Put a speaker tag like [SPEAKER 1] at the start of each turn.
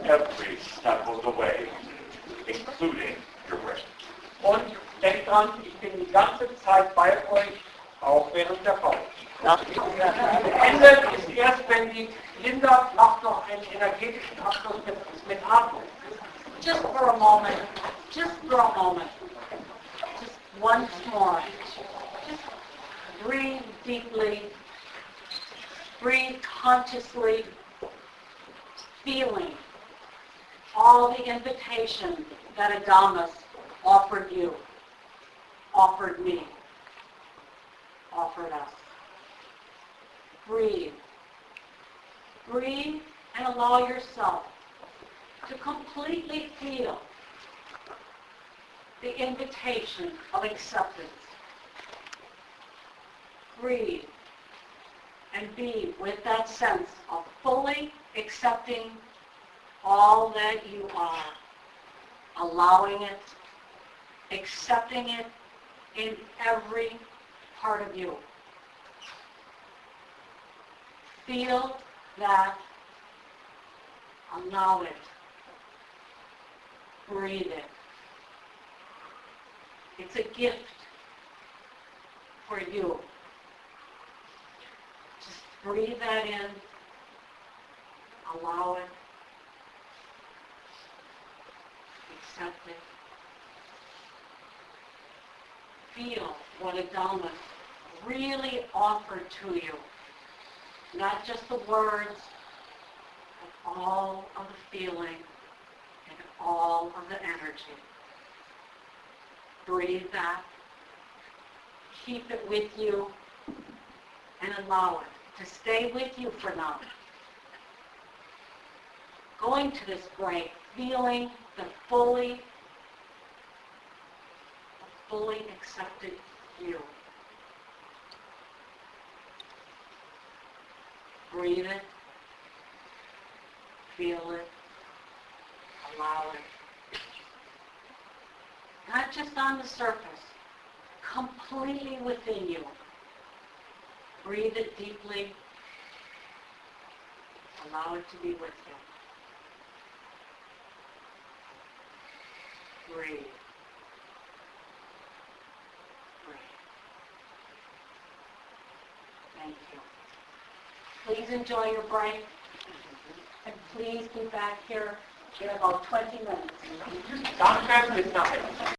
[SPEAKER 1] every step of the way, including your brain.
[SPEAKER 2] Und denkt dran, ich bin die ganze Zeit bei euch, auch während der Pause. Ende ist erst, wenn die Linda macht noch einen energetischen Abschluss mit Atmung.
[SPEAKER 3] Just for a moment. Just for a moment. Just once more. Just breathe deeply. Breathe consciously. Feeling all the invitation that Adamus offered you, offered me, offered us. Breathe. Breathe and allow yourself to completely feel the invitation of acceptance. Breathe and be with that sense of fully accepting all that you are, allowing it, accepting it in every part of you. Feel that, allow it, breathe it. It's a gift for you. Just breathe that in, allow it, accept it. Feel what Adamus really offered to you. Not just the words, but all of the feeling and all of the energy. Breathe that. Keep it with you and allow it to stay with you for now. Going to this break, feeling the fully accepted you. Breathe it, feel it, allow it. Not just on the surface, completely within you. Breathe it deeply, allow it to be with you. Breathe. Breathe. Thank you. Please enjoy your break, and please be back here in about 20 minutes.
[SPEAKER 2] Danke, bis nachher.